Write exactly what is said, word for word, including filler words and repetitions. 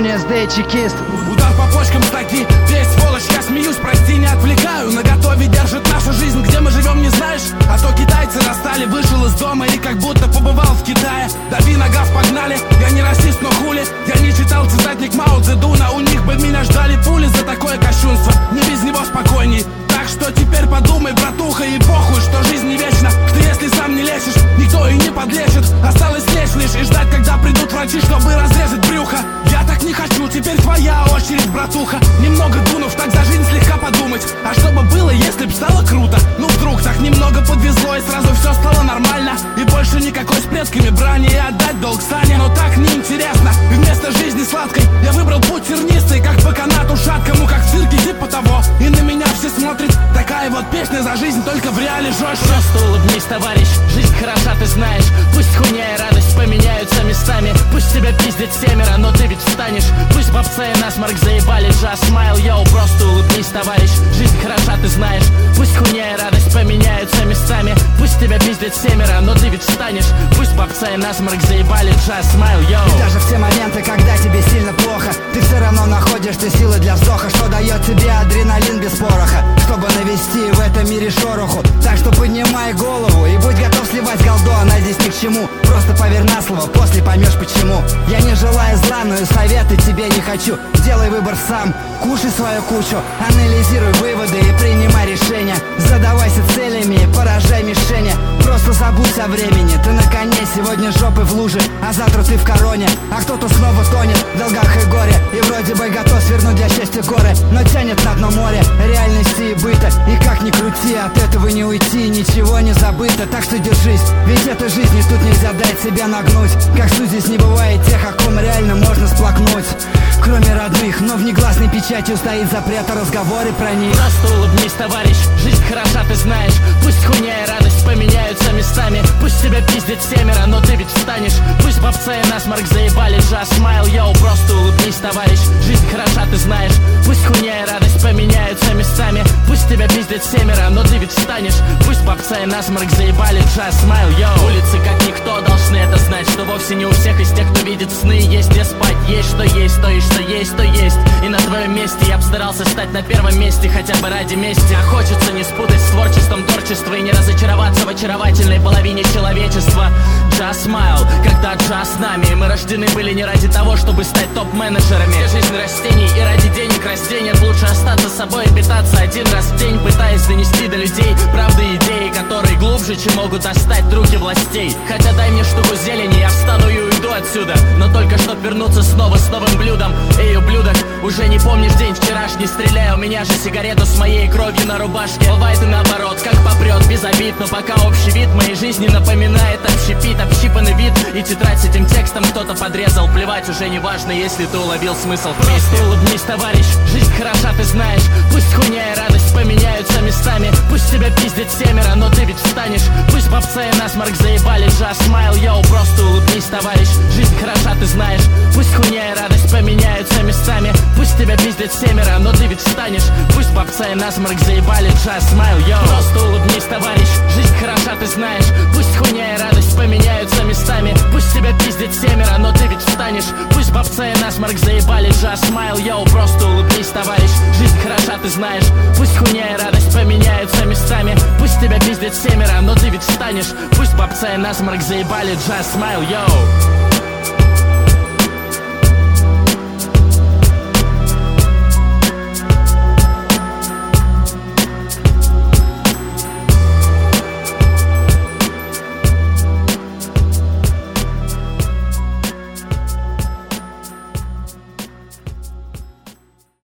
не эс дэ, чекист. Удар по почкам с ноги, весь сволочь, я смеюсь, прости, не отвлекаю. На готове держит нашу жизнь, где мы живем, не знаешь? А то китайцы настали, вышел из дома и как будто побывал в Китае. Дави на газ, погнали, я не расист, но хули. Я не читал цитатник Мао Цзэдуна, у них бы меня ждали пули за такое кощунство. Не без него спокойней. Так что теперь подумай, братуха, и похуй, что жизнь не вечна. Что если сам не лечишь, никто и не подлечит. Осталось лечь лишь и ждать, когда придут врачи, чтобы разрезать брюхо. Я так не хочу, теперь твоя очередь, братуха. Немного дунув, так за жизнь слегка подумать. А что бы было, если б стало круто? Ну вдруг так немного подвезло и сразу все стало нормально. И больше никакой с предками брани и отдать долг Сане. Но так неинтересно, и вместо жизни сладкой я выбрал путь тернистый, как по канату шаткому, как в цирке типа того. И на меня все смотрят. Такая вот песня за жизнь, только в реале жестче. Просто улыбнись, товарищ, жизнь хороша, ты знаешь. Пусть хуйня и радость поменяются местами. Пусть тебя пиздит семеро, но ты ведь встанешь. Пусть попса и насморк заебали, just smile, йоу. Просто улыбнись, товарищ, жизнь хороша, ты знаешь. Пусть хуйня и радость поменяются местами. Пусть тебя пиздит семеро, но ты ведь встанешь. Пусть попса и насморк заебали, just smile, йоу. И даже в те моменты, когда тебе сильно плохо, ты все равно находишь ты силы для вздоха. Что дает тебе адреналин без пороха, чтобы навести в этом мире шороху. Так что поднимай голову и будь готов сливать голду, она здесь ни к чему. Просто поверь на слово, после поймешь почему. Я не желаю зла, но и советы тебе не хочу. Делай выбор сам, кушай свою кучу. Анализируй выводы и принимай решения. Задавайся целями и поражай мишени. Просто забудь о времени, ты на коне. Сегодня жопы в луже, а завтра ты в короне. А кто-то снова тонет в долгах и горе. И вроде бы готов свернуть для счастья горы, но тянет на дно море реальности и быта. И как ни крути, от этого не уйти, ничего не забыто. Так что держись, ведь это жизнь, и тут нельзя дать себя нагнуть. Как суть здесь не бывает тех, о ком реально можно сплакнуть. Кроме родных, но в негласной печатью стоит запрет о разговоре про них. Просто улыбнись, товарищ, жизнь хороша, ты знаешь. Пусть хуйня и радость поменяются местами. Пусть тебя пиздит семеро, но ты ведь встанешь. Пусть попса и насморк заебали, just smile, йоу. Просто улыбнись, товарищ, жизнь хороша, ты знаешь. Пусть хуйня и радость поменяются местами. Пусть тебя пиздит семеро, но ты ведь встанешь. Пусть попса и насморк заебали, just smile, йоу. Улицы как никто должны это знать, что вовсе не у всех из тех, кто видит сны, есть где спать. Есть что есть, то и что есть, то есть. И на твоем месте я б старался стать на первом месте, хотя бы ради мести. А хочется не спутать с творчеством творчества и не разочароваться в очаровательной половине человечества. Just smile, когда just с нами. Мы рождены были не ради того, чтобы стать топ-менеджерами. Все жизнь растений и ради денег растений. Лучше остаться собой и питаться один раз в день, пытаясь донести до людей правды и идеи, которые глубже, чем могут достать руки властей. Хотя дай мне штуку зелени, я встану и уйду отсюда, но только чтоб вернуться снова с новым блюдом. Эй, ублюдок, уже не помнишь день вчерашний? Стреляй у меня же сигарету с моей кровью на рубашке. Бывает и наоборот, как попрет, без обид. Но пока общий вид моей жизни напоминает общепит, общипанный вид. И тетрадь с этим текстом кто-то подрезал. Плевать, уже не важно, если ты уловил смысл вместе. Просто улыбнись, товарищ, жизнь хороша, ты знаешь. Пусть хуйня и радость поменяются местами. Пусть тебя пиздит семеро, но ты ведь встанешь. Пусть попса и насморк заебали, just smile, йоу. Просто улыбнись, товарищ, жизнь хороша, ты знаешь. Пусть хуйня и радость поменяются местами. Пусть тебя пиздит семеро, но ты ведь встанешь. Пусть попса и насморк заебали, just smile, йоу. Просто улыбнись, товарищ, жизнь хороша, ты знаешь. Пусть хуйня и радость поменяются местами. Пусть тебя пиздит семеро, но ты ведь встанешь. Пусть попса и насморк заебали, just smile, йоу. Просто улыбнись, товарищ, жизнь хороша, ты знаешь. Пусть хуйня и радость поменяются местами. Пусть тебя пиздит семеро, но ты ведь встанешь. Пусть попса и насморк заебали, just smile, йоу.